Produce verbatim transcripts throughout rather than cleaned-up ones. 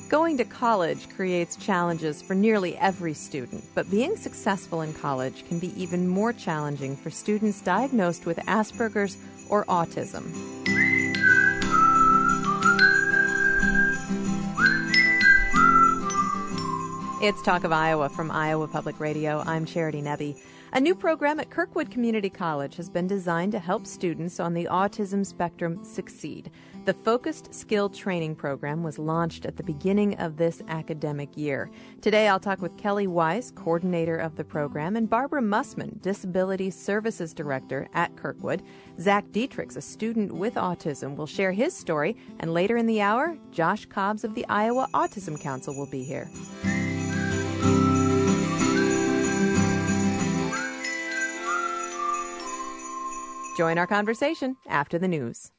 Going to college creates challenges for nearly every student, but being successful in college can be even more challenging for students diagnosed with Asperger's or autism. It's Talk of Iowa from Iowa Public Radio. I'm Charity Nebbe. A new program at Kirkwood Community College has been designed to help students on the autism spectrum succeed. The Focused Skill Training Program was launched at the beginning of this academic year. Today, I'll talk with Kelly Weiss, coordinator of the program, and Barbara Mussman, Disability Services Director at Kirkwood. Zach Dietrichs, a student with autism, will share his story, and later in the hour, Josh Cobbs of the Iowa Autism Council will be here. Join our conversation after the news.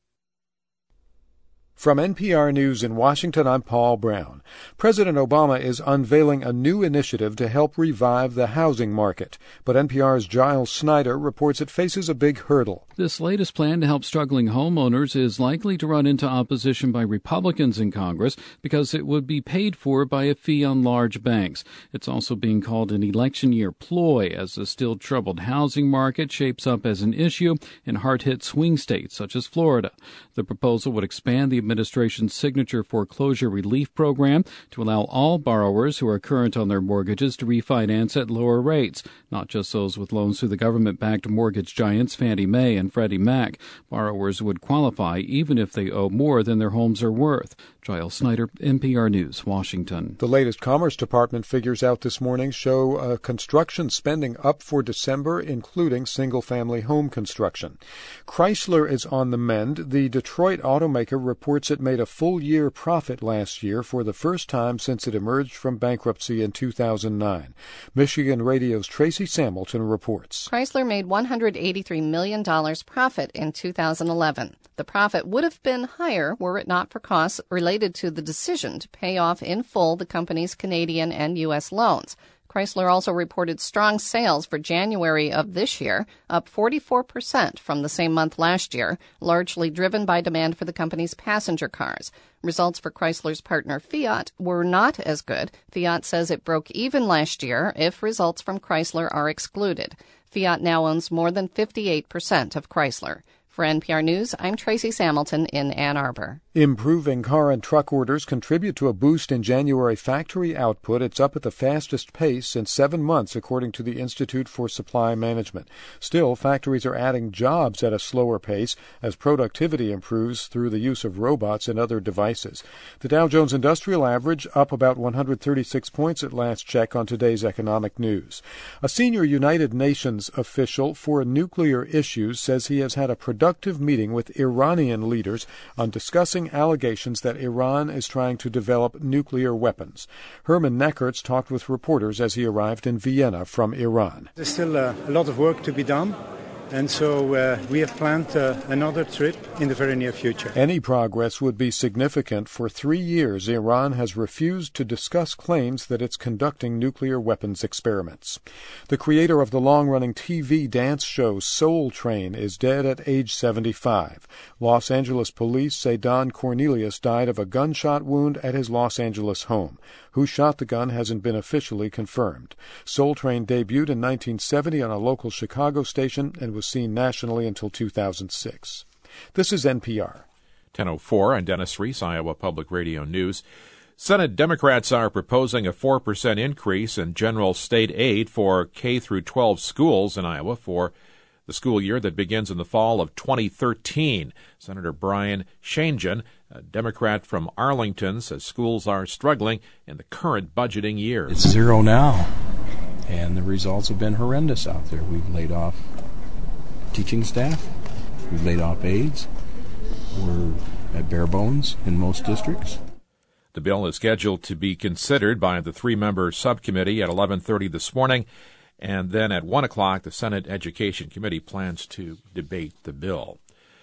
From N P R News in Washington, I'm Paul Brown. President Obama is unveiling a new initiative to help revive the housing market. But N P R's Giles Snyder reports it faces a big hurdle. This latest plan to help struggling homeowners is likely to run into opposition by Republicans in Congress because it would be paid for by a fee on large banks. It's also being called an election year ploy as the still troubled housing market shapes up as an issue in hard-hit swing states such as Florida. The proposal would expand the administration's signature foreclosure relief program to allow all borrowers who are current on their mortgages to refinance at lower rates, not just those with loans through the government-backed mortgage giants Fannie Mae and Freddie Mac. Borrowers would qualify even if they owe more than their homes are worth. Giles Snyder, N P R News, Washington. The latest Commerce Department figures out this morning show uh, construction spending up for December, including single-family home construction. Chrysler is on the mend. The Detroit automaker reports it made a full-year profit last year for the first time since it emerged from bankruptcy in two thousand nine. Michigan Radio's Tracy Samilton reports. Chrysler made one hundred eighty-three million dollars profit in two thousand eleven. The profit would have been higher were it not for costs related to the decision to pay off in full the company's Canadian and U S loans. Chrysler also reported strong sales for January of this year, up forty-four percent from the same month last year, largely driven by demand for the company's passenger cars. Results for Chrysler's partner Fiat were not as good. Fiat says it broke even last year if results from Chrysler are excluded. Fiat now owns more than fifty-eight percent of Chrysler. For N P R News, I'm Tracy Samilton in Ann Arbor. Improving car and truck orders contribute to a boost in January factory output. It's up at the fastest pace in seven months, according to the Institute for Supply Management. Still, factories are adding jobs at a slower pace as productivity improves through the use of robots and other devices. The Dow Jones Industrial Average up about one hundred thirty-six points at last check on today's economic news. A senior United Nations official for nuclear issues says he has had a productive meeting with Iranian leaders on discussing allegations that Iran is trying to develop nuclear weapons. Herman Neckertz talked with reporters as he arrived in Vienna from Iran. There's still uh, a lot of work to be done, and so uh, we have planned uh, another trip in the very near future. Any progress would be significant. For three years, Iran has refused to discuss claims that it's conducting nuclear weapons experiments. The creator of the long-running T V dance show Soul Train is dead at age seventy-five. Los Angeles police say Don Cornelius died of a gunshot wound at his Los Angeles home. Who shot the gun hasn't been officially confirmed. Soul Train debuted in nineteen seventy on a local Chicago station and was seen nationally until two thousand six. This is N P R. ten oh four, I'm Dennis Reese, Iowa Public Radio News. Senate Democrats are proposing a four percent increase in general state aid for K through twelve schools in Iowa for the school year that begins in the fall of twenty thirteen. Senator Brian Shainjan, a Democrat from Arlington, says schools are struggling in the current budgeting year. It's zero now, and the results have been horrendous out there. We've laid off teaching staff. We've laid off aides. We're at bare bones in most districts. The bill is scheduled to be considered by the three-member subcommittee at eleven thirty this morning, and then at one o'clock the Senate Education Committee plans to debate the bill.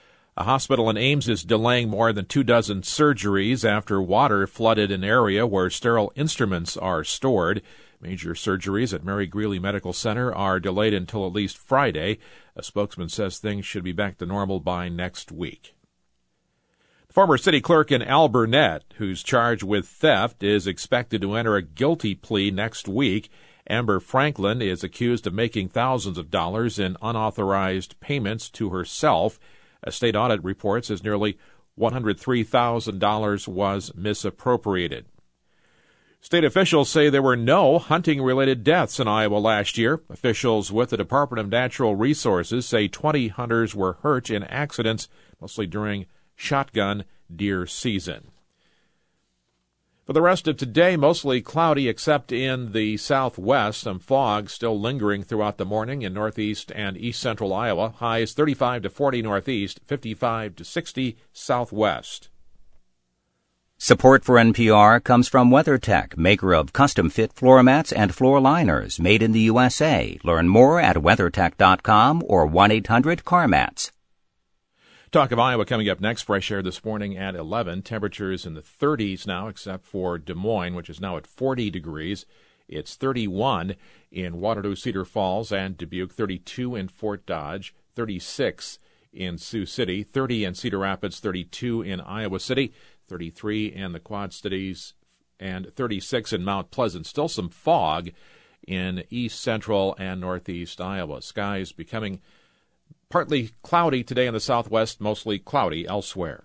A hospital in Ames is delaying more than two dozen surgeries after water flooded an area where sterile instruments are stored. Major surgeries at Mary Greeley Medical Center are delayed until at least Friday. A spokesman says things should be back to normal by next week. Former city clerk in Alburnett, who's charged with theft, is expected to enter a guilty plea next week. Amber Franklin is accused of making thousands of dollars in unauthorized payments to herself. A state audit report says nearly one hundred three thousand dollars was misappropriated. State officials say there were no hunting-related deaths in Iowa last year. Officials with the Department of Natural Resources say twenty hunters were hurt in accidents, mostly during shotgun deer season. For the rest of today, mostly cloudy except in the southwest. Some fog still lingering throughout the morning in northeast and east central Iowa. Highs thirty-five to forty northeast, fifty-five to sixty southwest. Support for N P R comes from WeatherTech, maker of custom-fit floor mats and floor liners made in the U S A. Learn more at weathertech dot com or one eight hundred CarMats. Talk of Iowa coming up next. Fresh air this morning at eleven. Temperatures in the thirties now, except for Des Moines, which is now at forty degrees. It's thirty-one in Waterloo, Cedar Falls, and Dubuque, thirty-two in Fort Dodge, thirty-six in Sioux City, thirty in Cedar Rapids, thirty-two in Iowa City, thirty-three in the Quad Cities, and thirty-six in Mount Pleasant. Still some fog in east central and northeast Iowa. Skies becoming partly cloudy today in the southwest, mostly cloudy elsewhere.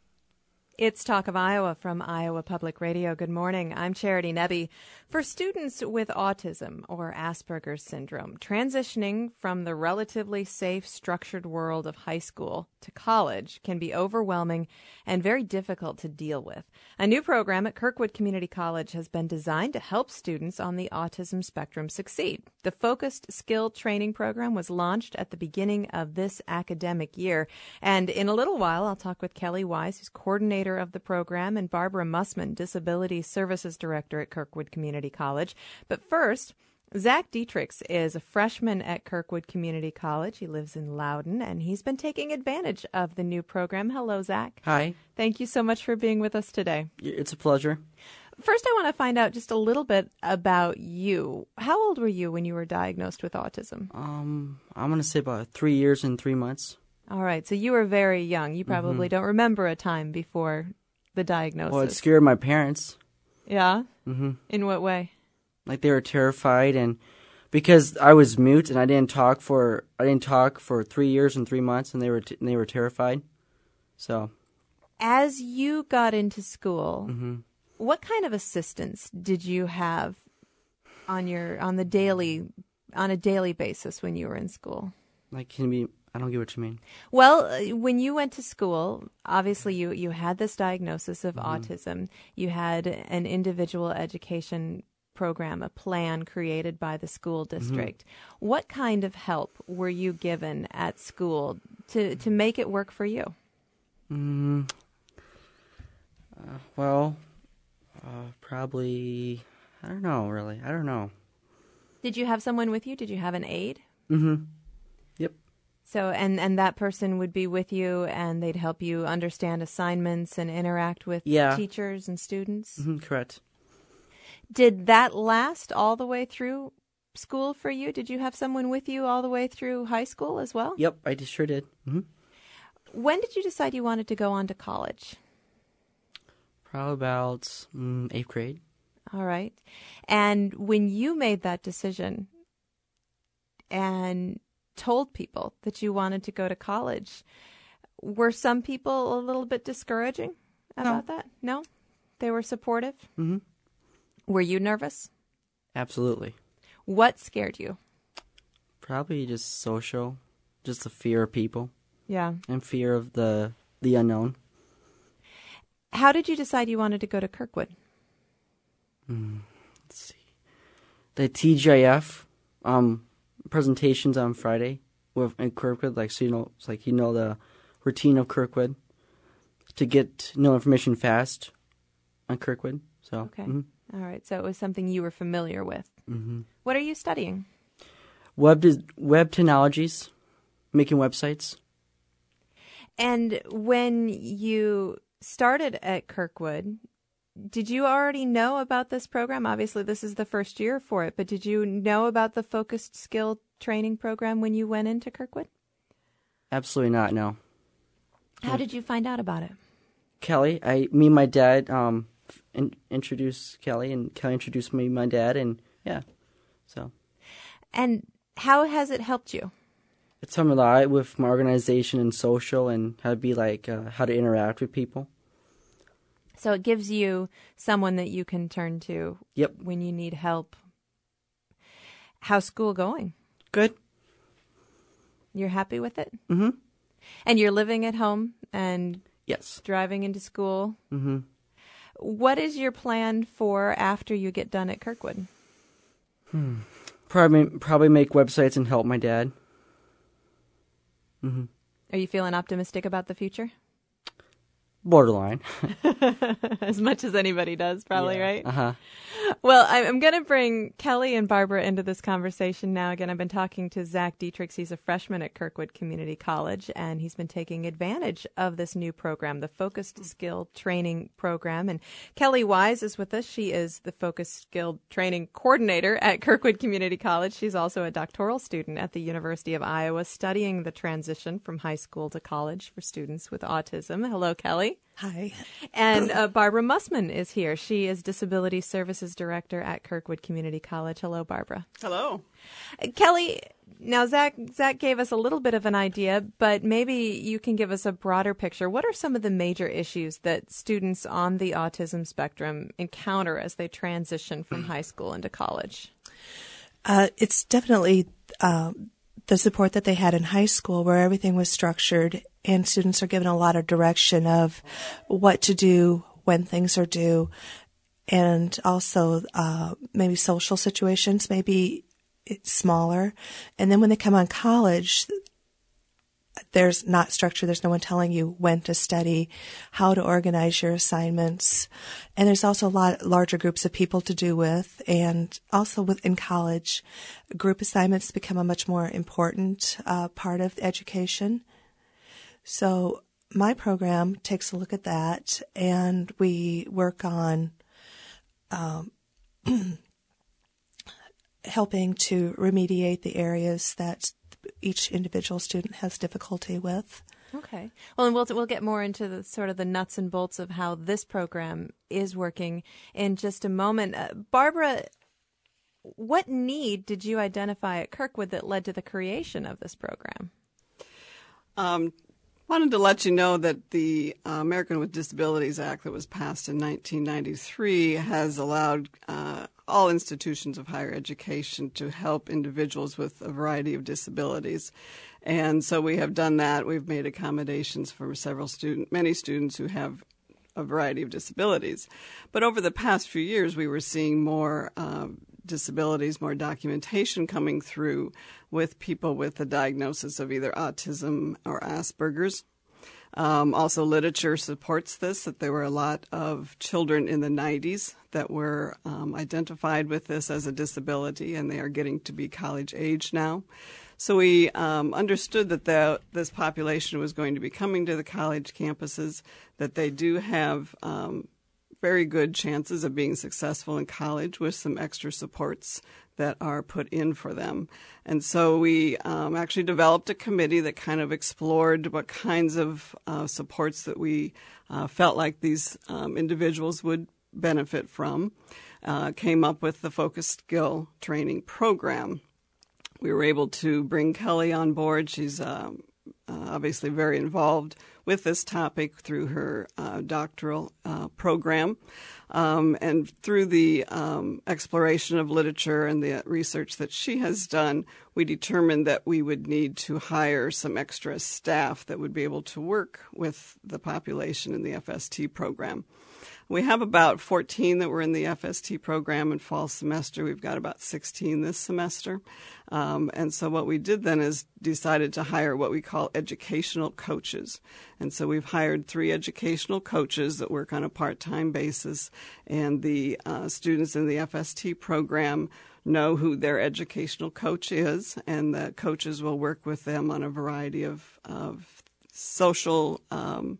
It's Talk of Iowa from Iowa Public Radio. Good morning. I'm Charity Nebbe. For students with autism or Asperger's syndrome, transitioning from the relatively safe, structured world of high school to college can be overwhelming and very difficult to deal with. A new program at Kirkwood Community College has been designed to help students on the autism spectrum succeed. The Focused Skill Training Program was launched at the beginning of this academic year. And in a little while, I'll talk with Kelly Wise, who's coordinator of the program, and Barbara Mussman, Disability Services Director at Kirkwood Community College. But first, Zach Dietrichs is a freshman at Kirkwood Community College. He lives in Loudon, and he's been taking advantage of the new program. Hello, Zach. Hi. Thank you so much for being with us today. It's a pleasure. First, I want to find out just a little bit about you. How old were you when you were diagnosed with autism? Um, I'm going to say about three years and three months. All right, so you were very young. You probably mm-hmm. don't remember a time before the diagnosis. Well, it scared my parents. Yeah? Mm-hmm. In what way? Like they were terrified, and because I was mute and I didn't talk for I didn't talk for three years and three months, and they were t- and they were terrified. So, as you got into school, mm-hmm. what kind of assistance did you have on your on the daily on a daily basis when you were in school? Like, can be. I don't get what you mean. Well, when you went to school, obviously you, you had this diagnosis of mm-hmm. autism. You had an individual education program, a plan created by the school district. Mm-hmm. What kind of help were you given at school to, to make it work for you? Mm, uh, well, uh, probably, I don't know, really. I don't know. Did you have someone with you? Did you have an aide? Mm-hmm. Yep. So, and, and that person would be with you, and they'd help you understand assignments and interact with yeah. teachers and students? Mm-hmm, correct. Did that last all the way through school for you? Did you have someone with you all the way through high school as well? Yep, I sure did. Mm-hmm. When did you decide you wanted to go on to college? Probably about mm, eighth grade. All right. And when you made that decision and told people that you wanted to go to college, were some people a little bit discouraging about no. that? No? They were supportive? Mm-hmm. Were you nervous? Absolutely. What scared you? Probably just social, just the fear of people. Yeah. And fear of the the unknown. How did you decide you wanted to go to Kirkwood? Mm, let's see. The T J F um, presentations on Friday with in Kirkwood, like so you know, it's like you know the routine of Kirkwood to get to know information fast on Kirkwood. So okay, mm-hmm. All right. So it was something you were familiar with. Mm-hmm. What are you studying? Web de- web technologies, making websites. And when you started at Kirkwood, did you already know about this program? Obviously, this is the first year for it, but did you know about the Focused Skill Training Program when you went into Kirkwood? Absolutely not, no. How did you find out about it? Kelly. I, me and my dad um, in, introduced Kelly, and Kelly introduced me and my dad, and yeah, so. And how has it helped you? It's helped me a lot with my organization and social, and how to be like, uh, how to interact with people. So it gives you someone that you can turn to Yep. when you need help. How's school going? Good. You're happy with it? Mm-hmm. And you're living at home and yes, driving into school? Mm-hmm. What is your plan for after you get done at Kirkwood? Hmm. Probably, probably make websites and help my dad. Mm-hmm. Are you feeling optimistic about the future? Borderline. As much as anybody does, probably, yeah. right? Uh-huh. Well, I'm going to bring Kelly and Barbara into this conversation now. Again, I've been talking to Zach Dietrichs. He's a freshman at Kirkwood Community College, and he's been taking advantage of this new program, the Focused Skill Training Program. And Kelly Wise is with us. She is the Focused Skill Training Coordinator at Kirkwood Community College. She's also a doctoral student at the University of Iowa, studying the transition from high school to college for students with autism. Hello, Kelly. Hi. And uh, Barbara Mussman is here. She is Disability Services Director at Kirkwood Community College. Hello, Barbara. Hello. Uh, Kelly, now Zach, Zach gave us a little bit of an idea, but maybe you can give us a broader picture. What are some of the major issues that students on the autism spectrum encounter as they transition from high school into college? Uh, it's definitely uh, the support that they had in high school, where everything was structured and students are given a lot of direction of what to do when things are due, and also uh, maybe social situations, maybe it's smaller. And then when they come on college, there's not structure. There's no one telling you when to study, how to organize your assignments. And there's also a lot larger groups of people to do with. And also within college, group assignments become a much more important uh, part of education. So my program takes a look at that, and we work on um, helping to remediate the areas that each individual student has difficulty with. Okay. Well, and we'll we'll get more into the sort of the nuts and bolts of how this program is working in just a moment. Uh, Barbara, what need did you identify at Kirkwood that led to the creation of this program? Um. Wanted to let you know that the uh, American with Disabilities Act that was passed in nineteen ninety-three has allowed uh, all institutions of higher education to help individuals with a variety of disabilities. And so we have done that. We've made accommodations for several student, many students who have a variety of disabilities. But over the past few years, we were seeing more uh, disabilities, more documentation coming through with people with the diagnosis of either autism or Asperger's. Um, also, literature supports this, that there were a lot of children in the nineties that were um, identified with this as a disability, and they are getting to be college age now. So we um, understood that the, this population was going to be coming to the college campuses, that they do have um, very good chances of being successful in college with some extra supports that are put in for them. And so we um, actually developed a committee that kind of explored what kinds of uh, supports that we uh, felt like these um, individuals would benefit from, uh, came up with the Focused Skill Training Program. We were able to bring Kelly on board. She's um, uh, obviously very involved with this topic through her uh, doctoral uh, program. Um, and through the um, exploration of literature and the research that she has done, we determined that we would need to hire some extra staff that would be able to work with the population in the F S T program. We have about fourteen that were in the F S T program in fall semester. We've got about sixteen this semester. Um, and so what we did then is decided to hire what we call educational coaches. And so we've hired three educational coaches that work on a part-time basis. And the uh, students in the F S T program know who their educational coach is, and the coaches will work with them on a variety of, of social um,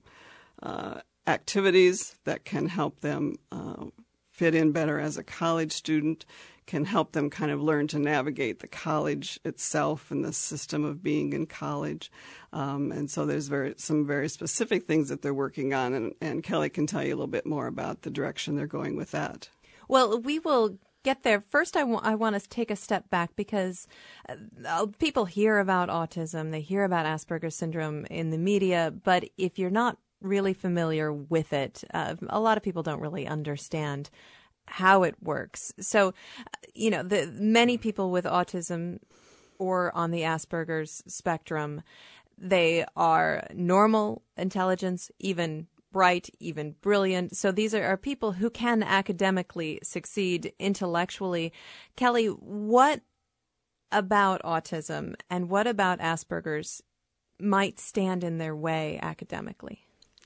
uh activities that can help them uh, fit in better as a college student, can help them kind of learn to navigate the college itself and the system of being in college. Um, and so there's very, some very specific things that they're working on, and, and Kelly can tell you a little bit more about the direction they're going with that. Well, we will get there. First, I, w- I want to take a step back because uh, people hear about autism, they hear about Asperger's syndrome in the media, but if you're not really familiar with it, uh, a lot of people don't really understand how it works. So, you know, the many people with autism or on the Asperger's spectrum, they are normal intelligence, even bright, even brilliant. So these are, are people who can academically succeed intellectually. Kelly, what about autism and what about Asperger's might stand in their way academically?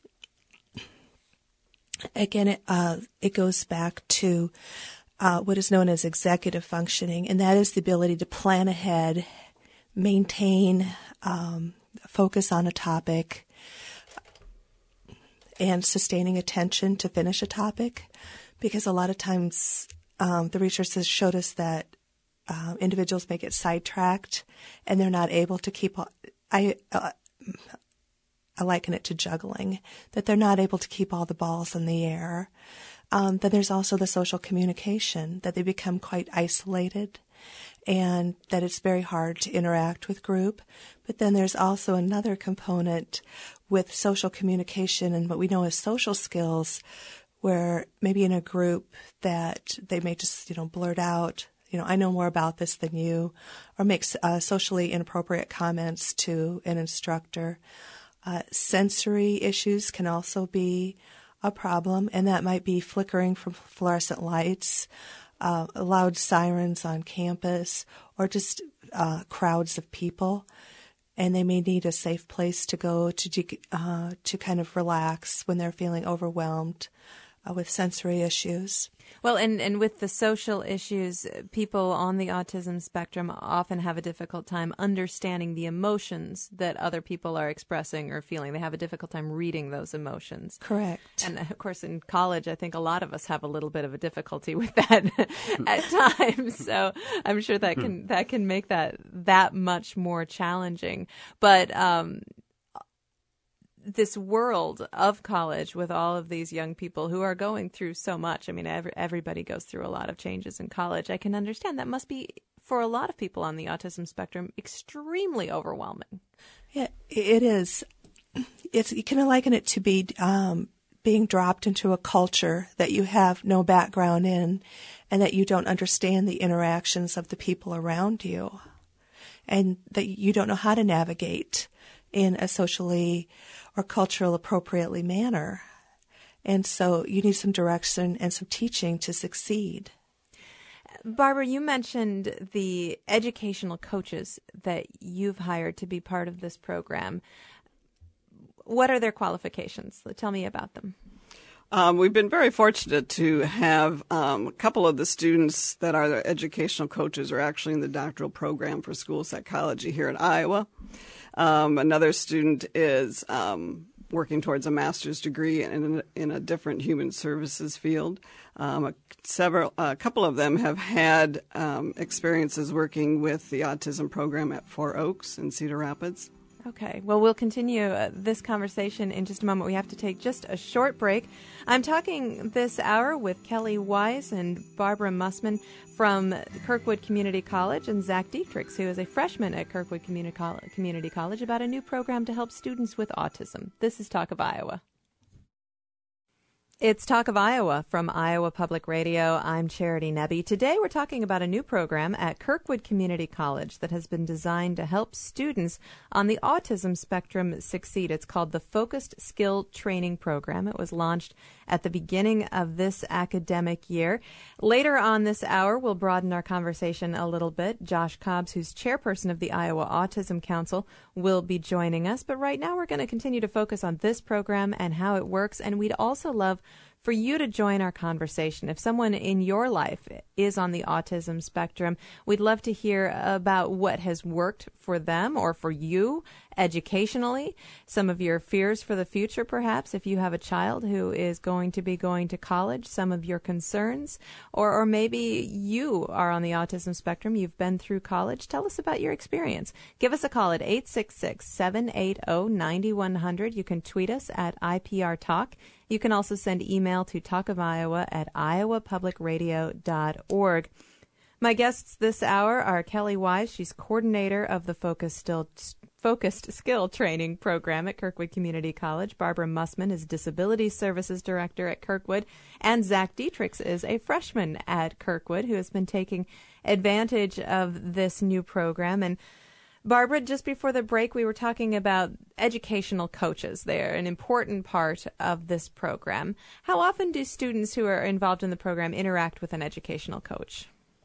Again, it, uh, it goes back to uh, what is known as executive functioning, and that is the ability to plan ahead, maintain, um, focus on a topic, and sustaining attention to finish a topic. Because a lot of times um, the research has showed us that uh, individuals may get sidetracked and they're not able to keep – I. Uh, I liken it to juggling, that they're not able to keep all the balls in the air. Um, then there's also the social communication, that they become quite isolated and that it's very hard to interact with group. But then there's also another component with social communication and what we know as social skills, where maybe in a group that they may just, you know, blurt out, you know, I know more about this than you, or make uh, socially inappropriate comments to an instructor. Uh, sensory issues can also be a problem, and that might be flickering from fluorescent lights, uh, loud sirens on campus, or just uh, crowds of people. And they may need a safe place to go to uh, to kind of relax when they're feeling overwhelmed uh, with sensory issues. Well, and, and with the social issues, people on the autism spectrum often have a difficult time understanding the emotions that other people are expressing or feeling. They have a difficult time reading those emotions. Correct. And, of course, in college, I think a lot of us have a little bit of a difficulty with that at times. So I'm sure that can that can make that that much more challenging. But um this world of college with all of these young people who are going through so much. I mean, every, everybody goes through a lot of changes in college. I can understand that must be, for a lot of people on the autism spectrum, extremely overwhelming. Yeah, it is. It's, you can liken it to be um, being dropped into a culture that you have no background in and that you don't understand the interactions of the people around you and that you don't know how to navigate in a socially or cultural appropriately manner. And so you need some direction and some teaching to succeed. Barbara, you mentioned the educational coaches that you've hired to be part of this program. What are their qualifications? Tell me about them. Um, we've been very fortunate to have um, a couple of the students that are the educational coaches are actually in the doctoral program for school psychology here at Iowa. Um, another student is um, working towards a master's degree in, in a different human services field. Um, a, several, a couple of them have had um, experiences working with the autism program at Four Oaks in Cedar Rapids. Okay. Well, we'll continue uh, this conversation in just a moment. We have to take just a short break. I'm talking this hour with Kelly Wise and Barbara Mussman from Kirkwood Community College and Zach Dietrichs, who is a freshman at Kirkwood Community College, Community College, about a new program to help students with autism. This is Talk of Iowa. It's Talk of Iowa from Iowa Public Radio. I'm Charity Nebbe. Today we're talking about a new program at Kirkwood Community College that has been designed to help students on the autism spectrum succeed. It's called the Focused Skill Training Program. It was launched at the beginning of this academic year. Later on this hour, we'll broaden our conversation a little bit. Josh Cobbs, who's chairperson of the Iowa Autism Council, will be joining us. But right now we're going to continue to focus on this program and how it works. And we'd also love for you to join our conversation. If someone in your life is on the autism spectrum, we'd love to hear about what has worked for them or for you educationally, some of your fears for the future, perhaps, if you have a child who is going to be going to college, some of your concerns, or, or maybe you are on the autism spectrum, you've been through college. Tell us about your experience. Give us a call at eight six six, seven eight zero, nine one zero zero. You can tweet us at I P R Talk. You can also send email to talk of iowa at iowa public radio dot org. My guests this hour are Kelly Wise. She's coordinator of the Focus Still Focused Skill Training Program at Kirkwood Community College. Barbara Mussman is Disability Services Director at Kirkwood. And Zach Dietrichs is a freshman at Kirkwood who has been taking advantage of this new program. And Barbara, just before the break, we were talking about educational coaches. They're an important part of this program. How often do students who are involved in the program interact with an educational coach?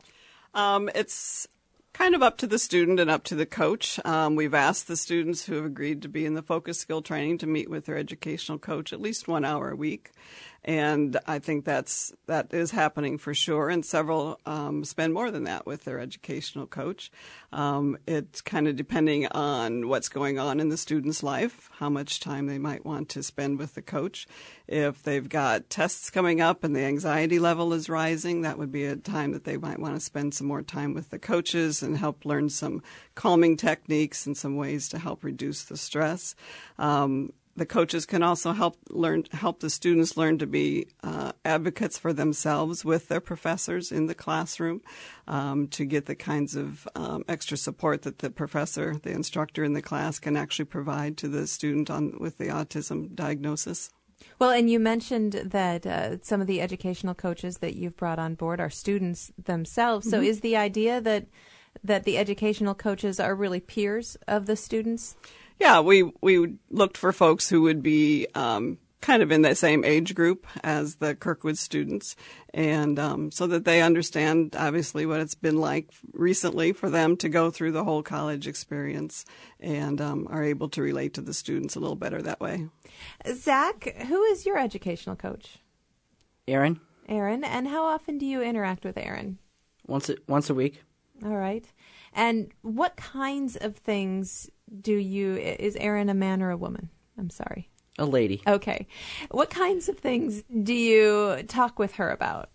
Um, it's kind of up to the student and up to the coach. Um, we've asked the students who have agreed to be in the focus skill training to meet with their educational coach at least one hour a week. And I think that's that is happening for sure. And several um, spend more than that with their educational coach. Um, it's kind of depending on what's going on in the student's life, how much time they might want to spend with the coach. If they've got tests coming up and the anxiety level is rising, that would be a time that they might want to spend some more time with the coaches and help learn some calming techniques and some ways to help reduce the stress. Um, The coaches can also help learn help the students learn to be uh, advocates for themselves with their professors in the classroom, um, to get the kinds of um, extra support that the professor, the instructor in the class, can actually provide to the student on with the autism diagnosis. Well, and you mentioned that uh, some of the educational coaches that you've brought on board are students themselves. So, mm-hmm. is the idea that that the educational coaches are really peers of the students? Yeah, we we looked for folks who would be um, kind of in that same age group as the Kirkwood students, and um, so that they understand, obviously, what it's been like recently for them to go through the whole college experience and um, are able to relate to the students a little better that way. Zach, who is your educational coach? Aaron. Aaron, and how often do you interact with Aaron? Once a, once a week. All right. And what kinds of things do you, is Aaron a man or a woman? I'm sorry. A lady. Okay. What kinds of things do you talk with her about?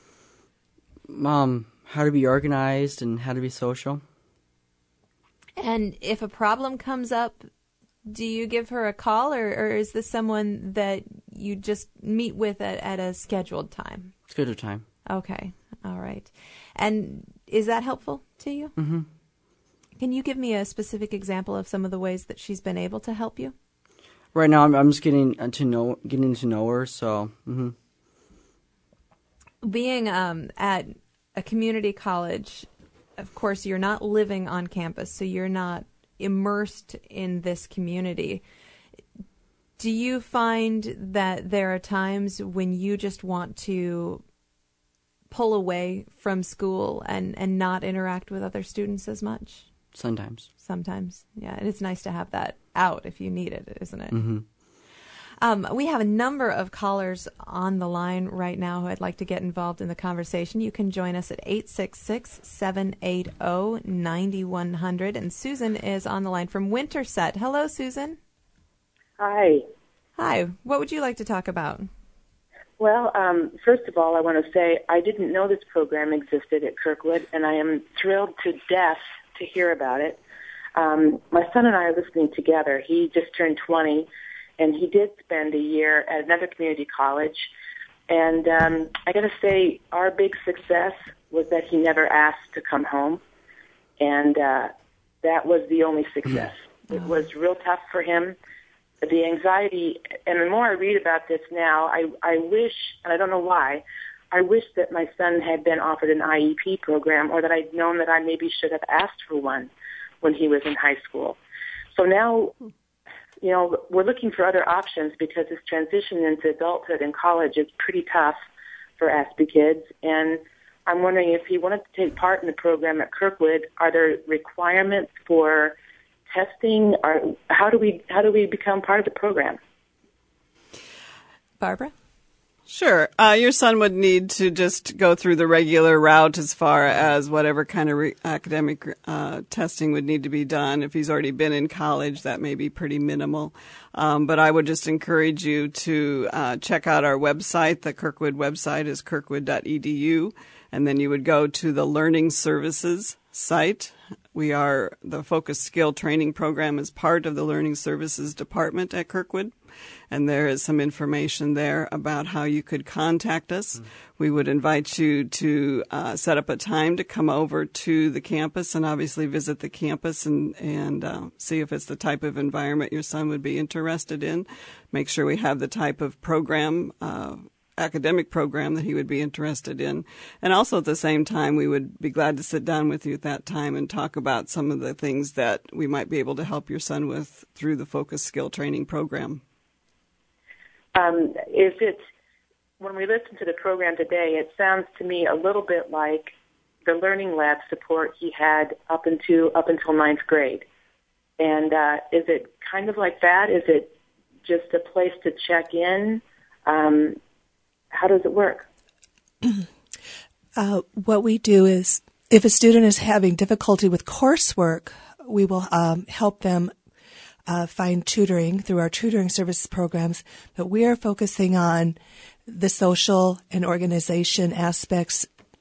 Um, how to be organized and how to be social. And if a problem comes up, do you give her a call, or, or is this someone that you just meet with at, at a scheduled time? Scheduled time. Okay. All right. And is that helpful to you? Mm-hmm. Can you give me a specific example of some of the ways that she's been able to help you? Right now, I'm, I'm just getting to know getting to know her. So, mm-hmm. Being um, at a community college, of course, you're not living on campus, so you're not immersed in this community. Do you find that there are times when you just want to pull away from school and, and not interact with other students as much? Sometimes. Sometimes, yeah. And it's nice to have that out if you need it, isn't it? Mm-hmm. Um, we have a number of callers on the line right now who I'd like to get involved in the conversation. You can join us at eight six six, seven eight zero, nine one zero zero. And Susan is on the line from Winterset. Hello, Susan. Hi. Hi. What would you like to talk about? Well, um, first of all, I want to say I didn't know this program existed at Kirkwood, and I am thrilled to death to hear about it. Um, my son and I are listening together. He just turned twenty, and he did spend a year at another community college. And um, I got to say, our big success was that he never asked to come home, and uh, that was the only success. It was real tough for him. The anxiety, and the more I read about this now, I, I wish, and I don't know why, I wish that my son had been offered an I E P program, or that I'd known that I maybe should have asked for one when he was in high school. So now, you know, we're looking for other options because this transition into adulthood and college is pretty tough for A S P I kids. And I'm wondering if he wanted to take part in the program at Kirkwood, are there requirements for testing, or how do we how do we become part of the program? Barbara? Sure. Uh, your son would need to just go through the regular route as far as whatever kind of re- academic uh, testing would need to be done. If he's already been in college, that may be pretty minimal. Um, but I would just encourage you to uh, check out our website. The Kirkwood website is kirkwood dot e d u. And then you would go to the Learning Services site. We are, the Focused Skill Training Program is part of the Learning Services Department at Kirkwood. And there is some information there about how you could contact us. Mm-hmm. We would invite you to uh, set up a time to come over to the campus and obviously visit the campus and, and uh, see if it's the type of environment your son would be interested in. Make sure we have the type of program, uh, academic program that he would be interested in. And also at the same time, we would be glad to sit down with you at that time and talk about some of the things that we might be able to help your son with through the Focused Skill Training Program. Um, is it, when we listen to the program today, it sounds to me a little bit like the Learning Lab support he had up until up until ninth grade. And uh, is it kind of like that? Is it just a place to check in? Um, how does it work? Uh, what we do is, if a student is having difficulty with coursework, we will um, help them Uh, find tutoring through our tutoring services programs, but we are focusing on the social and organization aspects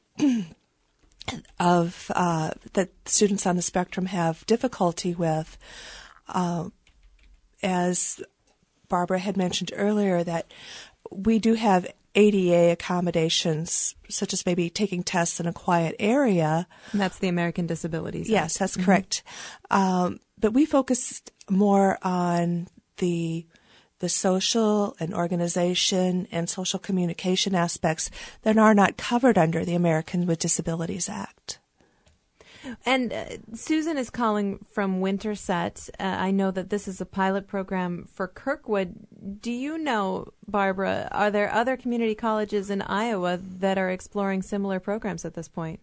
of uh, that students on the spectrum have difficulty with. Uh, as Barbara had mentioned earlier, that we do have A D A accommodations, such as maybe taking tests in a quiet area. And that's the American Disabilities Act. Yes, that's correct. Mm-hmm. Um, but we focused more on the the social and organization and social communication aspects that are not covered under the Americans with Disabilities Act. And uh, Susan is calling from Winterset. Uh, I know that this is a pilot program for Kirkwood. Do you know, Barbara, are there other community colleges in Iowa that are exploring similar programs at this point?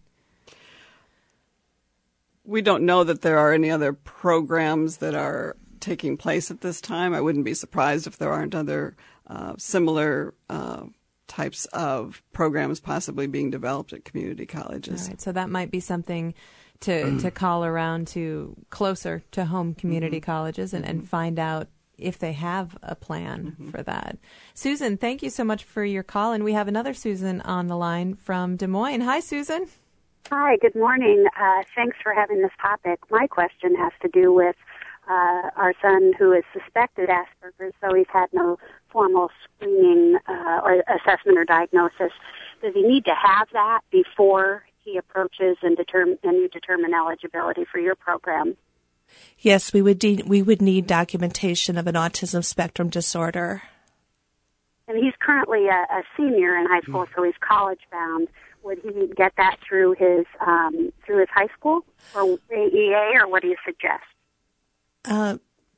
We don't know that there are any other programs that are taking place at this time. I wouldn't be surprised if there aren't other uh, similar uh, types of programs possibly being developed at community colleges. All right, so that might be something to to call around to closer to home community mm-hmm. colleges and, mm-hmm. and find out if they have a plan mm-hmm. for that. Susan, thank you so much for your call. And we have another Susan on the line from Des Moines. Hi, Susan. Hi, good morning. Uh, thanks for having this topic. My question has to do with uh, our son who is suspected Asperger's, so he's had no formal screening uh, or assessment or diagnosis. Does he need to have that before he approaches and, determine, and you determine eligibility for your program? Yes, we would de- we would need documentation of an autism spectrum disorder. And he's currently a, a senior in high school, so he's college bound. Would he get that through his um, through his high school or A E A, or what do you suggest? Uh,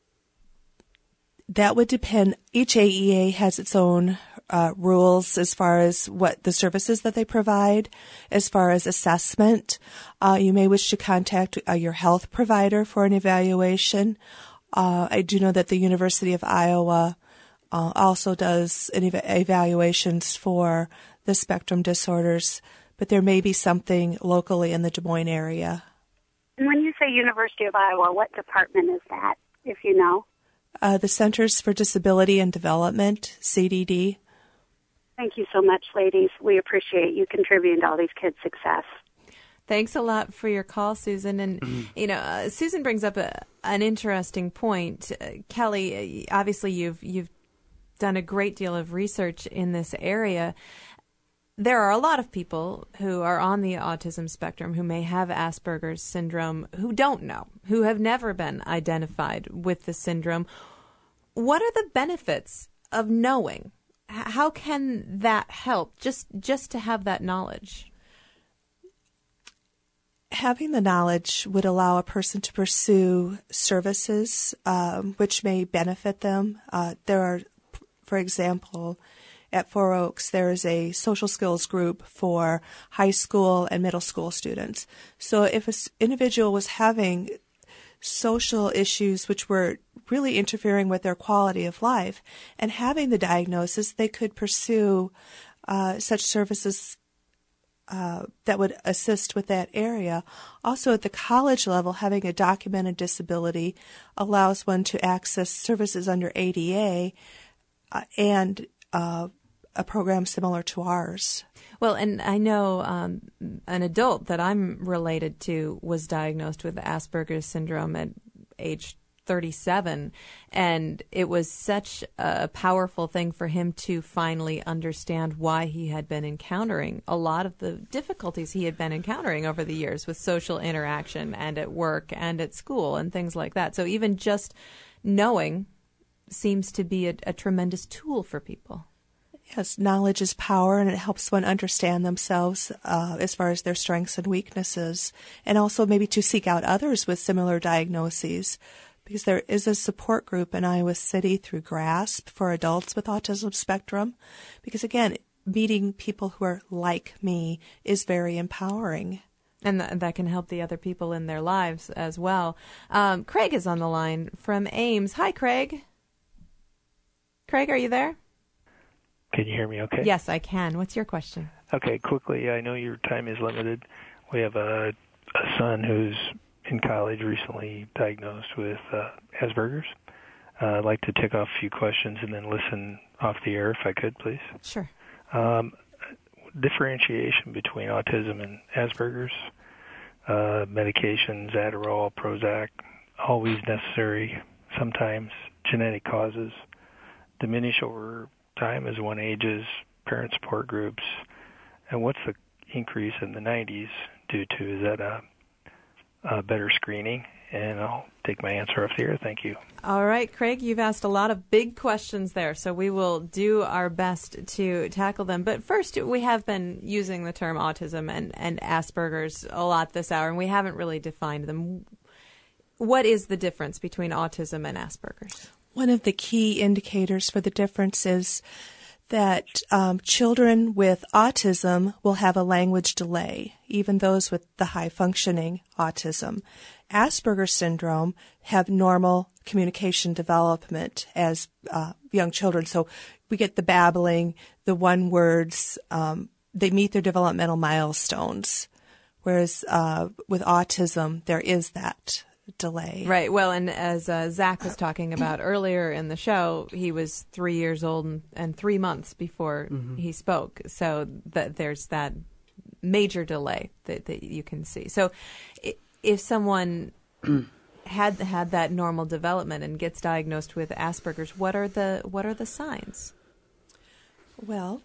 that would depend. Each A E A has its own uh, rules as far as what the services that they provide. As far as assessment, uh, you may wish to contact uh, your health provider for an evaluation. Uh, I do know that the University of Iowa uh, also does an ev- evaluations for the spectrum disorders, but there may be something locally in the Des Moines area. And when you say University of Iowa, what department is that, if you know? Uh, the Centers for Disability and Development, C D D. Thank you so much, ladies. We appreciate you contributing to all these kids' success. Thanks a lot for your call, Susan. And, you know, uh, Susan brings up a, an interesting point. Uh, Kelly, obviously you've you've done a great deal of research in this area. There are a lot of people who are on the autism spectrum who may have Asperger's syndrome who don't know, who have never been identified with the syndrome. What are the benefits of knowing? How can that help, just just to have that knowledge? Having the knowledge would allow a person to pursue services um, which may benefit them. Uh, there are, for example, at Four Oaks, there is a social skills group for high school and middle school students. So if an individual was having social issues which were really interfering with their quality of life. And having the diagnosis, they could pursue uh, such services uh, that would assist with that area. Also, at the college level, having a documented disability allows one to access services under A D A uh, and uh, a program similar to ours. Well, and I know um, an adult that I'm related to was diagnosed with Asperger's syndrome at age thirty-seven, and it was such a powerful thing for him to finally understand why he had been encountering a lot of the difficulties he had been encountering over the years with social interaction and at work and at school and things like that. So even just knowing seems to be a, a tremendous tool for people. Yes, knowledge is power, and it helps one understand themselves uh, as far as their strengths and weaknesses, and also maybe to seek out others with similar diagnoses, because there is a support group in Iowa City through GRASP for adults with autism spectrum, because, again, meeting people who are like me is very empowering. And th- that can help the other people in their lives as well. Um, Craig is on the line from Ames. Hi, Craig. Craig, are you there? Can you hear me okay? Yes, I can. What's your question? Okay, quickly, I know your time is limited. We have a, a son who's in college, recently diagnosed with uh, Asperger's. Uh, I'd like to tick off a few questions and then listen off the air if I could, please. Sure. Um, differentiation between autism and Asperger's, uh, medications, Adderall, Prozac, always necessary, sometimes genetic causes, diminish over time as one ages, parent support groups, and what's the increase in the nineties due to? Is that a, a better screening? And I'll take my answer off the air. Thank you. All right, Craig, you've asked a lot of big questions there, so we will do our best to tackle them. But first, we have been using the term autism and, and Asperger's a lot this hour, and we haven't really defined them. What is the difference between autism and Asperger's? One of the key indicators for the difference is that um, children with autism will have a language delay, even those with the high-functioning autism. Asperger's syndrome have normal communication development as uh, young children. So we get the babbling, the one words, um, they meet their developmental milestones, whereas uh, with autism, there is that delay. Right. Well, and as uh, Zach was talking about earlier in the show, he was three years old and, and three months before mm-hmm. he spoke. So that there's that major delay that, that you can see. So if someone had had that normal development and gets diagnosed with Asperger's, what are the what are the signs? Well,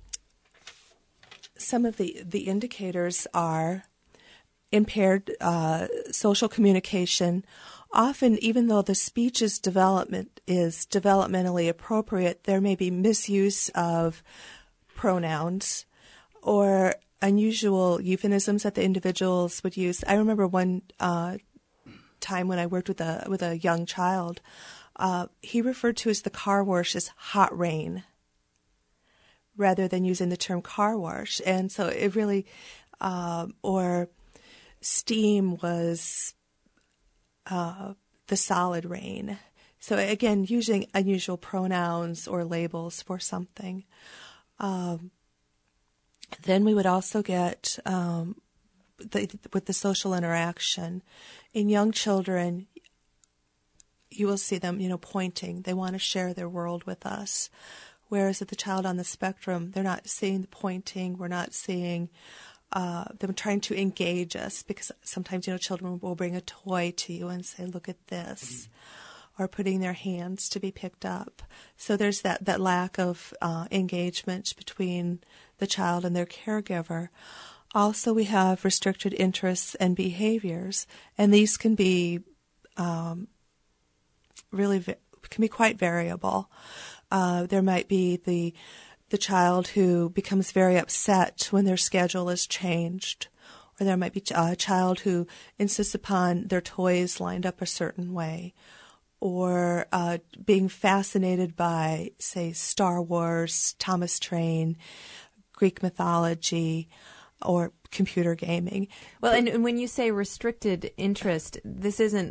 some of the, the indicators are impaired uh, social communication. Often, even though the speech's development is developmentally appropriate, there may be misuse of pronouns or unusual euphemisms that the individuals would use. I remember one uh, time when I worked with a with a young child, uh, he referred to as the car wash as hot rain rather than using the term car wash. And so it really, uh, or steam was uh, the solid rain. So again, using unusual pronouns or labels for something. Um, then we would also get um, the, with the social interaction. In young children, you will see them, you know, pointing. They want to share their world with us. Whereas with the child on the spectrum, they're not seeing the pointing. We're not seeing Uh, them trying to engage us, because sometimes, you know, children will bring a toy to you and say, look at this, mm-hmm. or putting their hands to be picked up. So there's that, that lack of uh, engagement between the child and their caregiver. Also, we have restricted interests and behaviors, and these can be um, really, can be quite variable. Uh, there might be the the child who becomes very upset when their schedule is changed, or there might be a child who insists upon their toys lined up a certain way, or uh, being fascinated by, say, Star Wars, Thomas Train, Greek mythology, or computer gaming. Well, and, and when you say restricted interest, this isn't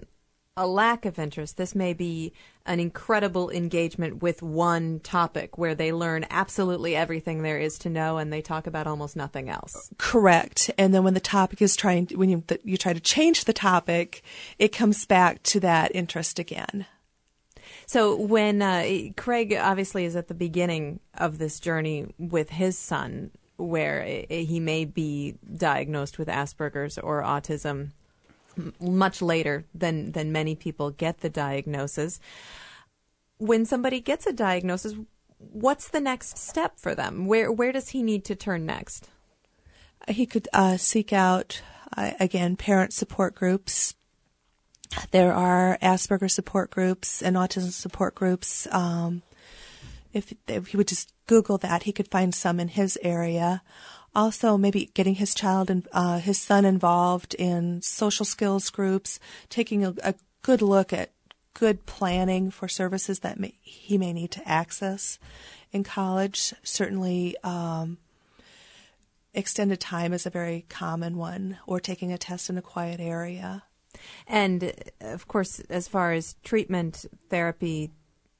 a lack of interest. This may be an incredible engagement with one topic where they learn absolutely everything there is to know and they talk about almost nothing else. Correct. And then when the topic is trying, when you, the, you try to change the topic, it comes back to that interest again. So when uh, Craig obviously is at the beginning of this journey with his son, where he may be diagnosed with Asperger's or autism much later than, than many people get the diagnosis. When somebody gets a diagnosis, what's the next step for them? Where where does he need to turn next? He could uh, seek out, uh, again, parent support groups. There are Asperger's support groups and autism support groups. Um, if, if he would just Google that, he could find some in his area. Also, maybe getting his child and uh, his son involved in social skills groups, taking a, a good look at good planning for services that may, he may need to access in college. Certainly, um, extended time is a very common one, or taking a test in a quiet area. And, of course, as far as treatment, therapy,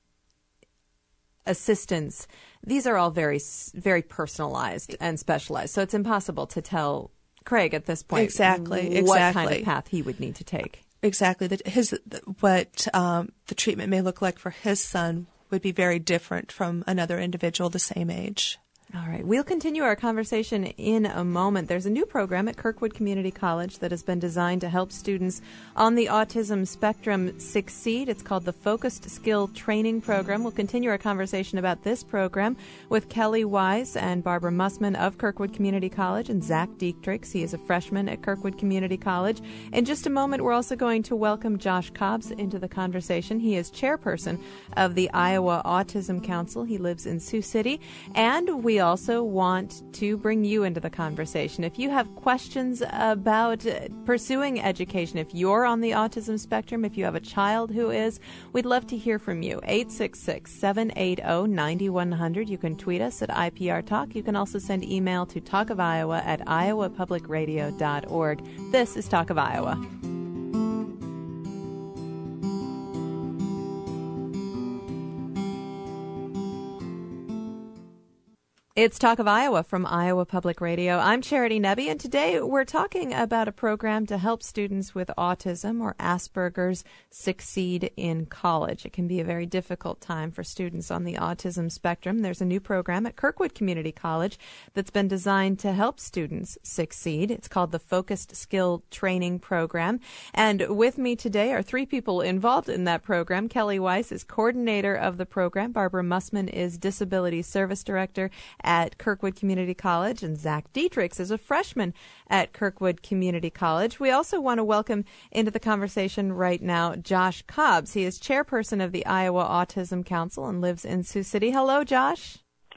assistance, these are all very, very personalized and specialized. So it's impossible to tell Craig at this point exactly, what exactly. kind of path he would need to take. Exactly. That his what um, the treatment may look like for his son would be very different from another individual the same age. All right. We'll continue our conversation in a moment. There's a new program at Kirkwood Community College that has been designed to help students on the autism spectrum succeed. It's called the Focused Skill Training Program. We'll continue our conversation about this program with Kelly Wise and Barbara Mussman of Kirkwood Community College and Zach Dietrichs. He is a freshman at Kirkwood Community College. In just a moment, we're also going to welcome Josh Cobbs into the conversation. He is chairperson of the Iowa Autism Council. He lives in Sioux City. And we also want to bring you into the conversation. If you have questions about pursuing education, if you're on the autism spectrum, if you have a child who is, we'd love to hear from you. eight six six, seven eight zero, nine one zero zero. You can tweet us at I P R Talk. You can also send email to talk of iowa at iowa public radio dot org. This is Talk of Iowa. It's Talk of Iowa from Iowa Public Radio. I'm Charity Nebbe, and today we're talking about a program to help students with autism or Asperger's succeed in college. It can be a very difficult time for students on the autism spectrum. There's a new program at Kirkwood Community College that's been designed to help students succeed. It's called the Focused Skill Training Program. And with me today are three people involved in that program. Kelly Weiss is coordinator of the program. Barbara Mussman is Disability Service Director at Kirkwood Community College, and Zach Dietrichs is a freshman at Kirkwood Community College. We also want to welcome into the conversation right now Josh Cobbs. He is chairperson of the Iowa Autism Council and lives in Sioux City. Hello, Josh.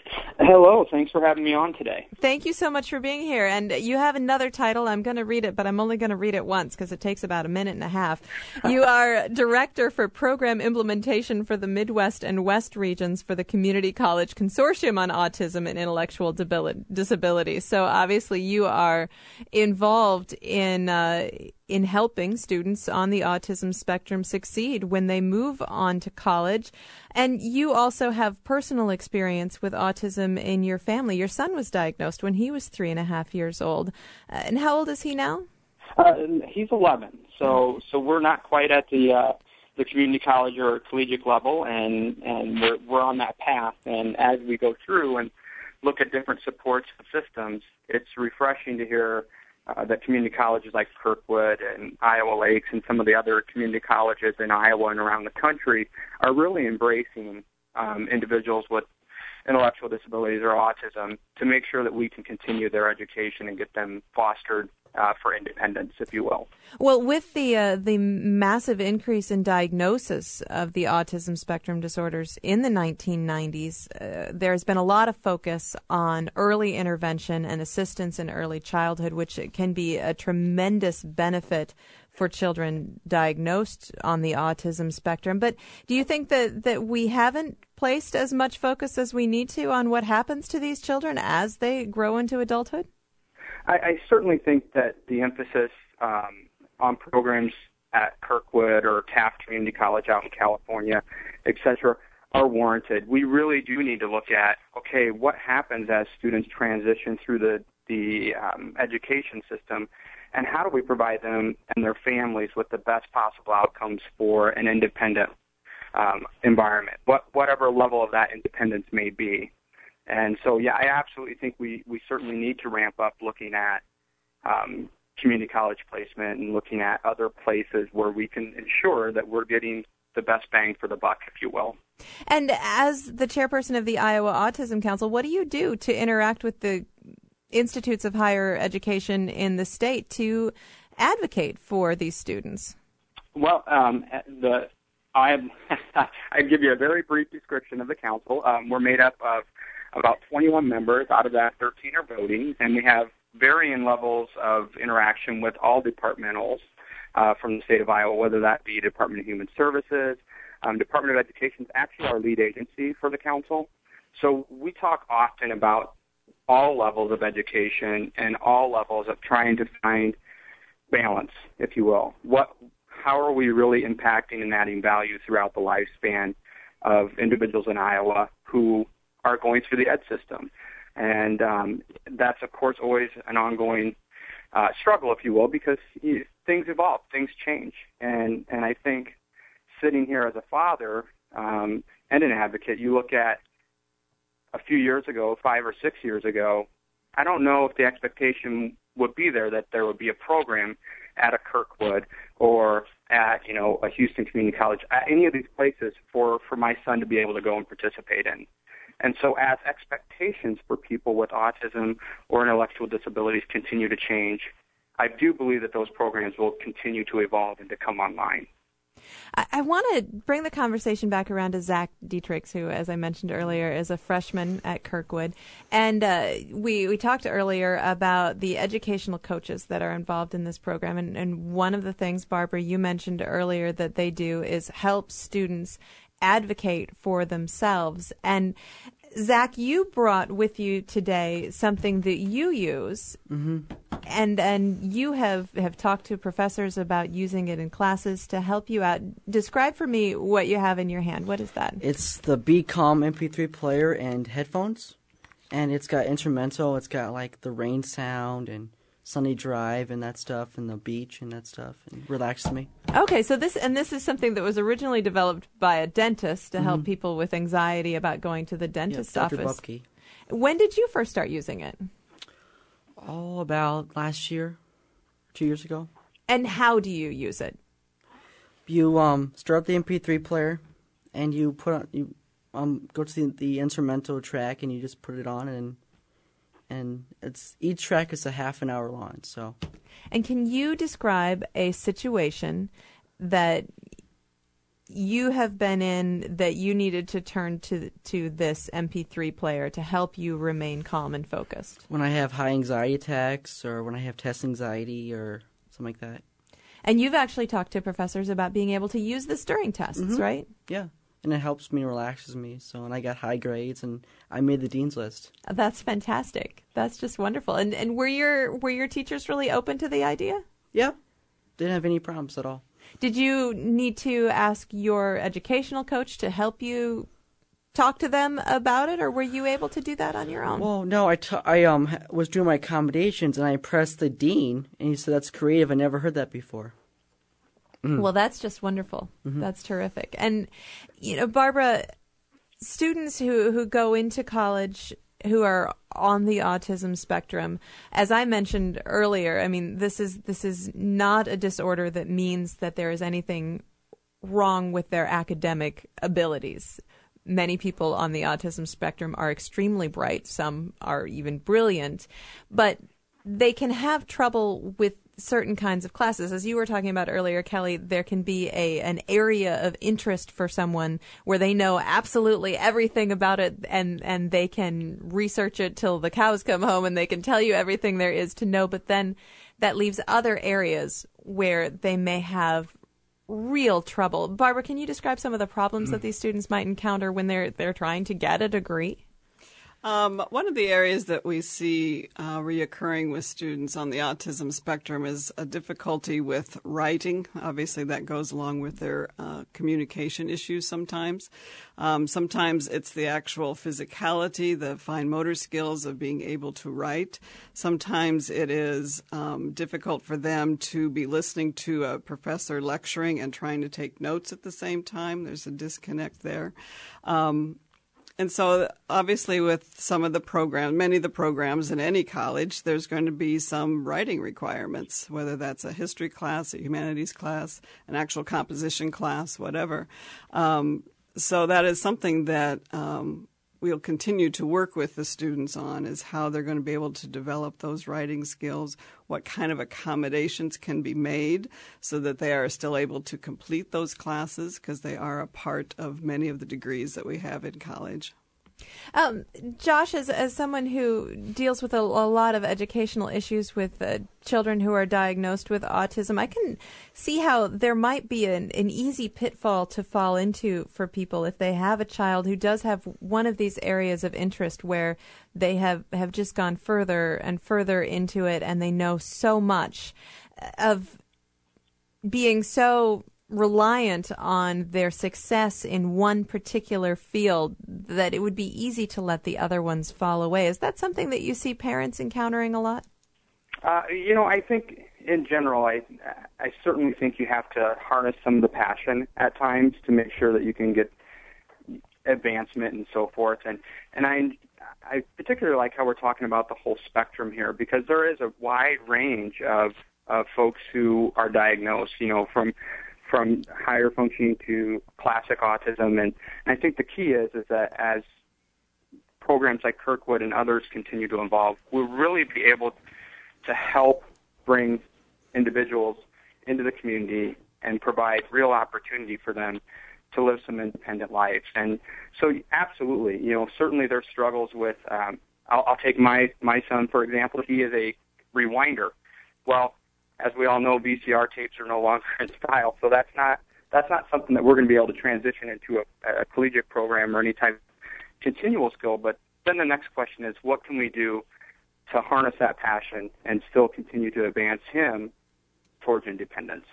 Hello. Thanks for having me on today. Thank you so much for being here. And you have another title. I'm going to read it, but I'm only going to read it once because it takes about a minute and a half. You are Director for Program Implementation for the Midwest and West regions for the Community College Consortium on Autism and Intellectual Disability. So obviously you are involved in uh, in helping students on the autism spectrum succeed when they move on to college. And you also have personal experience with autism in your family. Your son was diagnosed when he was three and a half years old. Uh, and how old is he now? Uh, he's eleven. So so we're not quite at the uh, the community college or collegiate level, and, and we're, we're on that path. And as we go through and look at different supports systems, it's refreshing to hear Uh, that community colleges like Kirkwood and Iowa Lakes and some of the other community colleges in Iowa and around the country are really embracing um, individuals with intellectual disabilities or autism to make sure that we can continue their education and get them fostered uh, for independence, if you will. Well, with the uh, the massive increase in diagnosis of the autism spectrum disorders in the nineteen nineties, uh, there's been a lot of focus on early intervention and assistance in early childhood, which can be a tremendous benefit for children diagnosed on the autism spectrum. But do you think that, that we haven't placed as much focus as we need to on what happens to these children as they grow into adulthood? I, I certainly think that the emphasis um, on programs at Kirkwood or Taft Community College out in California, et cetera, are warranted. We really do need to look at, okay, what happens as students transition through the, the um, education system, and how do we provide them and their families with the best possible outcomes for an independent um, environment, what, whatever level of that independence may be. And so, yeah, I absolutely think we, we certainly need to ramp up looking at um, community college placement and looking at other places where we can ensure that we're getting the best bang for the buck, if you will. And as the chairperson of the Iowa Autism Council, what do you do to interact with the institutes of higher education in the state to advocate for these students? Well, um, the I I give you a very brief description of the council. Um, we're made up of about twenty-one members. Out of that, thirteen are voting, and we have varying levels of interaction with all departmentals uh, from the state of Iowa, whether that be Department of Human Services. Um, Department of Education is actually our lead agency for the council. So we talk often about all levels of education and all levels of trying to find balance, if you will. What, how are we really impacting and adding value throughout the lifespan of individuals in Iowa who are going through the ed system? And um, that's, of course, always an ongoing uh, struggle, if you will, because you, things evolve, things change. And, and I think sitting here as a father um, and an advocate, you look at a few years ago, five or six years ago, I don't know if the expectation would be there that there would be a program at a Kirkwood or at, you know, a Houston Community College, at any of these places for, for my son to be able to go and participate in. And so as expectations for people with autism or intellectual disabilities continue to change, I do believe that those programs will continue to evolve and to come online. I, I want to bring the conversation back around to Zach Dietrichs, who, as I mentioned earlier, is a freshman at Kirkwood. And uh, we, we talked earlier about the educational coaches that are involved in this program. And, and one of the things, Barbara, you mentioned earlier that they do is help students advocate for themselves. And Zach, you brought with you today something that you use, mm-hmm. and and you have, have talked to professors about using it in classes to help you out. Describe for me what you have in your hand. What is that? It's the Be Calm M P three player and headphones, and it's got instrumental. It's got like the rain sound and Sunny Drive and that stuff, and the beach and that stuff, and relaxes me. Okay, so this and this is something that was originally developed by a dentist to mm-hmm. help people with anxiety about going to the dentist's yeah, office. Doctor Bupke. When did you first start using it? Oh, about last year, two years ago. And how do you use it? You um start up the M P three player, and you put on you um go to the, the instrumental track, and you just put it on and. And it's each track is a half an hour long. So, and can you describe a situation that you have been in that you needed to turn to to this M P three player to help you remain calm and focused? When I have high anxiety attacks, or when I have test anxiety, or something like that. And you've actually talked to professors about being able to use this during tests, mm-hmm. right? Yeah. And it helps me, relaxes me. So, and I got high grades, and I made the dean's list. That's fantastic. That's just wonderful. And and were your were your teachers really open to the idea? Yeah, didn't have any problems at all. Did you need to ask your educational coach to help you talk to them about it, or were you able to do that on your own? Well, no, I, t- I um was doing my accommodations, and I pressed the dean, and he said, "That's creative. I never heard that before." Mm. Well, that's just wonderful. Mm-hmm. That's terrific. And, you know, Barbara, students who, who go into college who are on the autism spectrum, as I mentioned earlier, I mean, this is this is not a disorder that means that there is anything wrong with their academic abilities. Many people on the autism spectrum are extremely bright. Some are even brilliant. But they can have trouble with certain kinds of classes. As you were talking about earlier, Kelly, there can be a an area of interest for someone where they know absolutely everything about it, and, and they can research it till the cows come home, and they can tell you everything there is to know. But then that leaves other areas where they may have real trouble. Barbara, can you describe some of the problems mm. that these students might encounter when they're they're trying to get a degree? Um, one of the areas that we see uh, reoccurring with students on the autism spectrum is a difficulty with writing. Obviously, that goes along with their uh, communication issues sometimes. Um, sometimes it's the actual physicality, the fine motor skills of being able to write. Sometimes it is um, difficult for them to be listening to a professor lecturing and trying to take notes at the same time. There's a disconnect there. Um, And so obviously with some of the programs, many of the programs in any college, there's going to be some writing requirements, whether that's a history class, a humanities class, an actual composition class, whatever. Um, so that is something that um, we'll continue to work with the students on, is how they're going to be able to develop those writing skills, what kind of accommodations can be made so that they are still able to complete those classes, because they are a part of many of the degrees that we have in college. Um, Josh, as, as someone who deals with a, a lot of educational issues with uh, children who are diagnosed with autism, I can see how there might be an, an easy pitfall to fall into for people if they have a child who does have one of these areas of interest where they have, have just gone further and further into it, and they know so much of being so reliant on their success in one particular field that it would be easy to let the other ones fall away. Is that something that you see parents encountering a lot? Uh, you know, I think in general, I I certainly think you have to harness some of the passion at times to make sure that you can get advancement and so forth. And and I I particularly like how we're talking about the whole spectrum here, because there is a wide range of of folks who are diagnosed, you know, from from higher functioning to classic autism. And I think the key is is that as programs like Kirkwood and others continue to evolve, we'll really be able to help bring individuals into the community and provide real opportunity for them to live some independent lives. And so absolutely, you know, certainly there's struggles with, um, I'll, I'll take my, my son, for example. He is a rewinder. Well, as we all know, V C R tapes are no longer in style, so that's not that's not something that we're going to be able to transition into a, a collegiate program or any type of continual skill. But then the next question is, what can we do to harness that passion and still continue to advance him towards independence?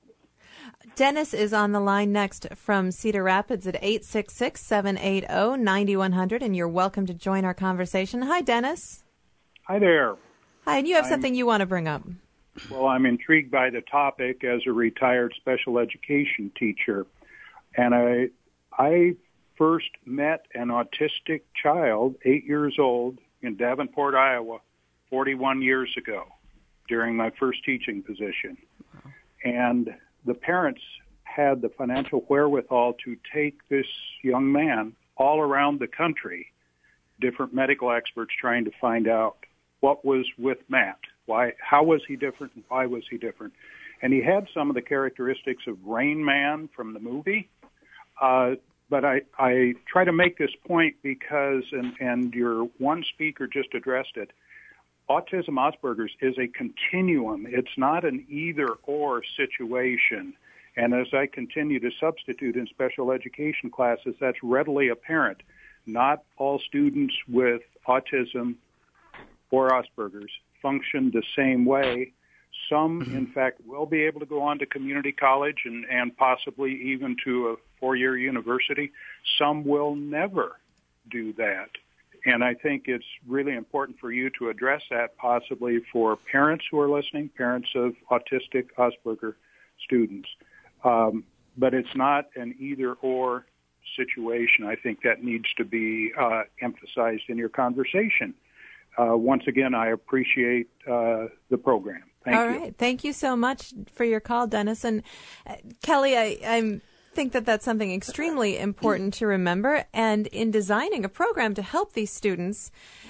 Dennis is on the line next from Cedar Rapids at eight six six, seven eight zero, nine one zero zero, and you're welcome to join our conversation. Hi, Dennis. Hi there. Hi, and you have I'm, something you want to bring up. Well, I'm intrigued by the topic as a retired special education teacher, and I I first met an autistic child, eight years old, in Davenport, Iowa, forty-one years ago, during my first teaching position. Wow. And the parents had the financial wherewithal to take this young man all around the country, different medical experts trying to find out what was with Matt. Why? How was he different, and why was he different? And he had some of the characteristics of Rain Man from the movie. Uh, but I, I try to make this point because, and, and your one speaker just addressed it, autism Asperger's is a continuum. It's not an either-or situation. And as I continue to substitute in special education classes, that's readily apparent. Not all students with autism or Asperger's function the same way. Some, in fact, will be able to go on to community college and, and possibly even to a four-year university. Some will never do that. And I think it's really important for you to address that, possibly for parents who are listening, parents of autistic Asperger students. Um, but it's not an either-or situation. I think that needs to be uh, emphasized in your conversation. Uh, once again, I appreciate uh, the program. Thank All you. All right. Thank you so much for your call, Dennis. And uh, Kelly, I I'm, think that that's something extremely important to remember. And in designing a program to help these students,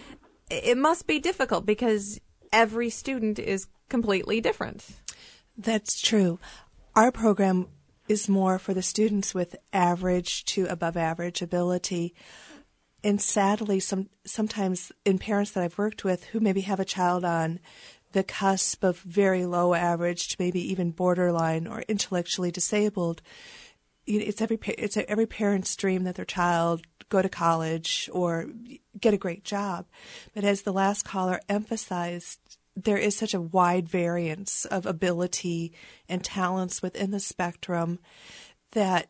it must be difficult because every student is completely different. That's true. Our program is more for the students with average to above average ability. And sadly, some sometimes in parents that I've worked with who maybe have a child on the cusp of very low average to maybe even borderline or intellectually disabled, you know, it's every it's every parent's dream that their child go to college or get a great job. But as the last caller emphasized, there is such a wide variance of ability and talents within the spectrum that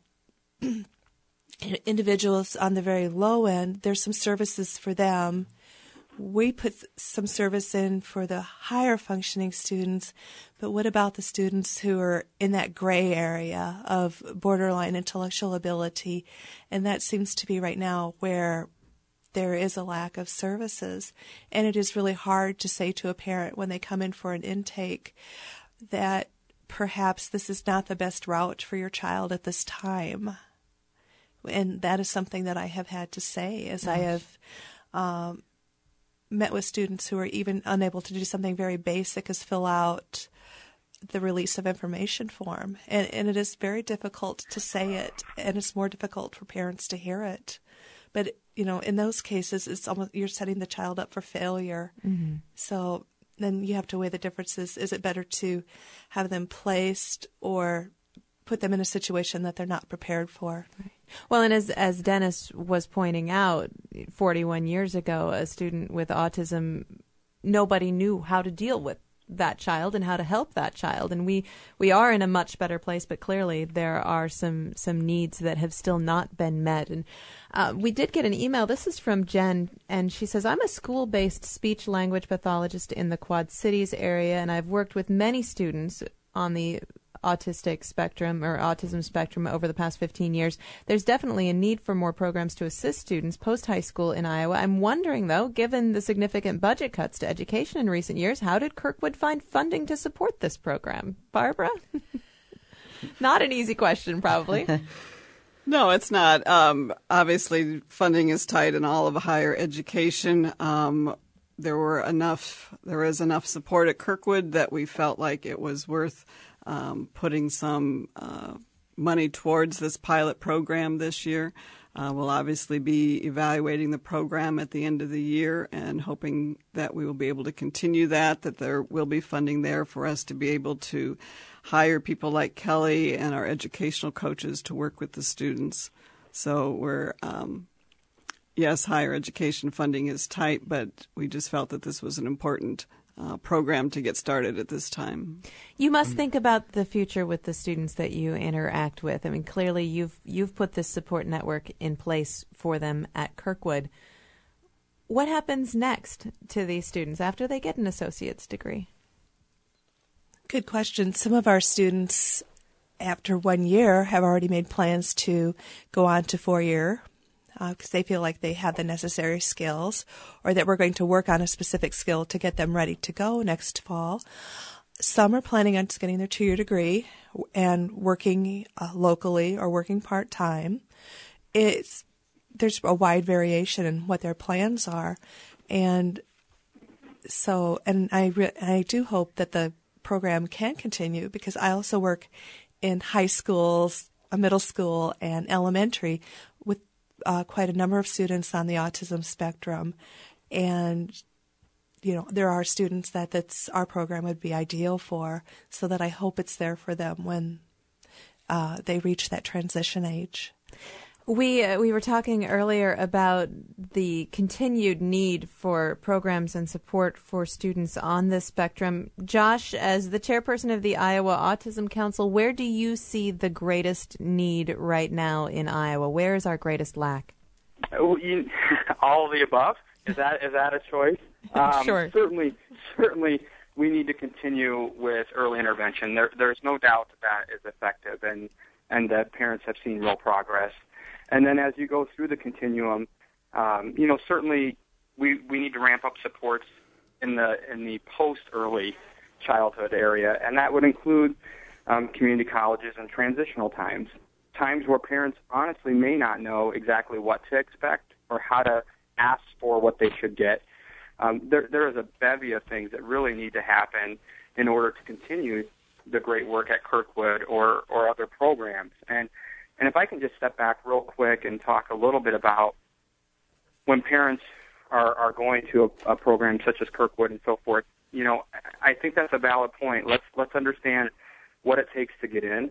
individuals on the very low end, there's some services for them. We put some service in for the higher functioning students, but what about the students who are in that gray area of borderline intellectual ability? And that seems to be right now where there is a lack of services. And it is really hard to say to a parent when they come in for an intake that perhaps this is not the best route for your child at this time. And that is something that I have had to say as I have um, met with students who are even unable to do something very basic as fill out the release of information form. And, and it is very difficult to say it, and it's more difficult for parents to hear it. But, you know, in those cases, it's almost you're setting the child up for failure. Mm-hmm. So then you have to weigh the differences. Is it better to have them placed or put them in a situation that they're not prepared for? Right. Well, and as as Dennis was pointing out, forty-one years ago, a student with autism, nobody knew how to deal with that child and how to help that child. And we, we are in a much better place, but clearly there are some, some needs that have still not been met. And uh, we did get an email. This is from Jen, and she says, I'm a school-based speech-language pathologist in the Quad Cities area, and I've worked with many students on the autistic spectrum or autism spectrum over the past fifteen years. There's definitely a need for more programs to assist students post-high school in Iowa. I'm wondering, though, given the significant budget cuts to education in recent years, how did Kirkwood find funding to support this program? Barbara? Not an easy question, probably. No, it's not. Um, obviously, funding is tight in all of higher education. Um, there were enough, there was enough support at Kirkwood that we felt like it was worth Um, putting some uh, money towards this pilot program this year. Uh, we'll obviously be evaluating the program at the end of the year and hoping that we will be able to continue that, that there will be funding there for us to be able to hire people like Kelly and our educational coaches to work with the students. So we're, um, yes, higher education funding is tight, but we just felt that this was an important Uh, program to get started at this time. You must think about the future with the students that you interact with. I mean, clearly you've you've put this support network in place for them at Kirkwood. What happens next to these students after they get an associate's degree? Good question. Some of our students, after one year, have already made plans to go on to four-year because uh, they feel like they have the necessary skills, or that we're going to work on a specific skill to get them ready to go next fall. Some are planning on just getting their two-year degree and working uh, locally or working part-time. It's there's a wide variation in what their plans are, and so and I re- I do hope that the program can continue, because I also work in high schools, a middle school, and elementary with Uh, quite a number of students on the autism spectrum, and you know there are students that that's our program would be ideal for, so that I hope it's there for them when uh, they reach that transition age. We uh, we were talking earlier about the continued need for programs and support for students on this spectrum. Josh, as the chairperson of the Iowa Autism Council, where do you see the greatest need right now in Iowa? Where is our greatest lack? Oh, you, all of the above. Is that is that a choice? Um, sure. Certainly, certainly, we need to continue with early intervention. There, there's no doubt that that is effective, and and that parents have seen real progress. And then as you go through the continuum, um, you know, certainly we, we need to ramp up supports in the in the post-early childhood area, and that would include um, community colleges and transitional times, times where parents honestly may not know exactly what to expect or how to ask for what they should get. Um, there, there is a bevy of things that really need to happen in order to continue the great work at Kirkwood or, or other programs. And And if I can just step back real quick and talk a little bit about when parents are, are going to a, a program such as Kirkwood and so forth, you know, I think that's a valid point. Let's let's understand what it takes to get in,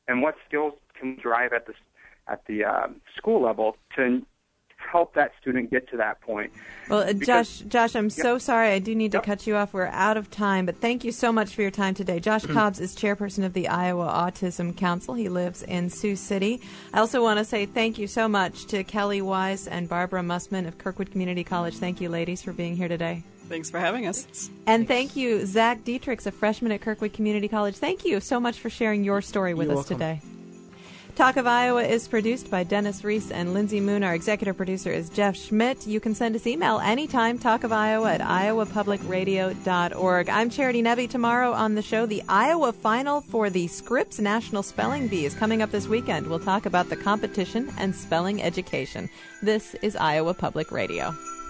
and what skills can we drive at the at the uh, school level to help that student get to that point. Well, uh, because, Josh, Josh, I'm yep. so sorry. I do need to yep. cut you off. We're out of time, but thank you so much for your time today. Josh Cobbs is chairperson of the Iowa Autism Council. He lives in Sioux City. I also want to say thank you so much to Kelly Wise and Barbara Mussman of Kirkwood Community College. Thank you, ladies, for being here today. Thanks for having us. And thank you, Zach Dietrichs, a freshman at Kirkwood Community College. Thank you so much for sharing your story with You're us welcome. today. Talk of Iowa is produced by Dennis Reese and Lindsay Moon. Our executive producer is Jeff Schmidt. You can send us email anytime, talk of Iowa at iowa public radio dot org. I'm Charity Nebbe. Tomorrow on the show, the Iowa final for the Scripps National Spelling Bee is coming up this weekend. We'll talk about the competition and spelling education. This is Iowa Public Radio.